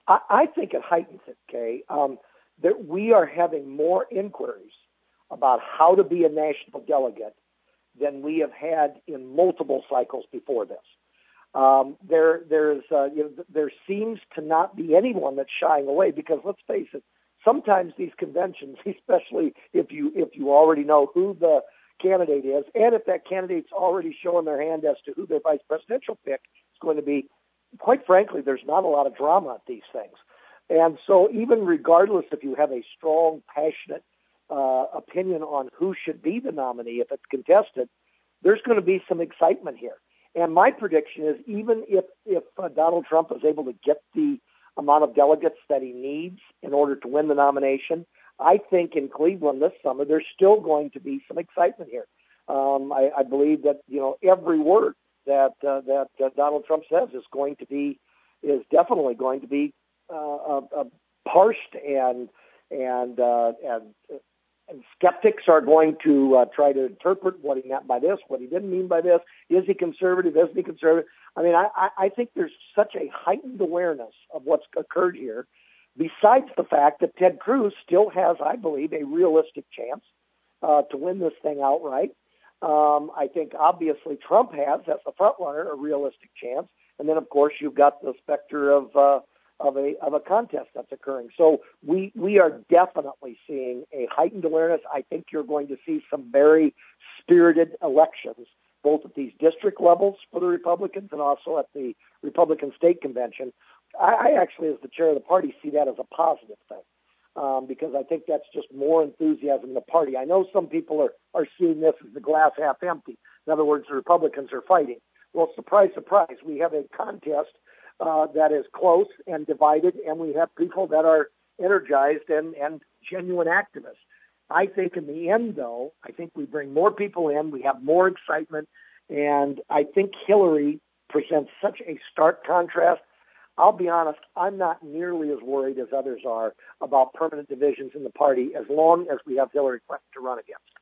I think it heightens it, Kay. That we are having more inquiries about how to be a national delegate than we have had in multiple cycles before this. There seems to not be anyone that's shying away, because let's face it, sometimes these conventions, especially if you already know who the candidate is, and if that candidate's already showing their hand as to who their vice presidential pick is going to be, quite frankly, there's not a lot of drama at these things. And so even regardless if you have a strong, passionate opinion on who should be the nominee if it's contested, there's going to be some excitement here. And my prediction is, even if Donald Trump is able to get the amount of delegates that he needs in order to win the nomination, I think in Cleveland this summer there's still going to be some excitement here. I believe that every word that Donald Trump says is definitely going to be parsed, and skeptics are going to try to interpret what he meant by this, what he didn't mean by this. Is he conservative? Isn't he conservative? I mean, I think there's such a heightened awareness of what's occurred here, besides the fact that Ted Cruz still has, I believe, a realistic chance to win this thing outright. I think, obviously, Trump has, as the front runner, a realistic chance. And then, of course, you've got the specter of a contest that's occurring. So we are definitely seeing a heightened awareness. I think you're going to see some very spirited elections, both at these district levels for the Republicans and also at the Republican state convention. I actually, as the chair of the party, see that as a positive thing, because I think that's just more enthusiasm in the party. I know some people are seeing this as the glass half empty. In other words, the Republicans are fighting. Well, surprise, surprise, we have a contest that is close and divided, and we have people that are energized and genuine activists. I think in the end, though, I think we bring more people in, we have more excitement, and I think Hillary presents such a stark contrast. I'll be honest, I'm not nearly as worried as others are about permanent divisions in the party as long as we have Hillary Clinton to run against.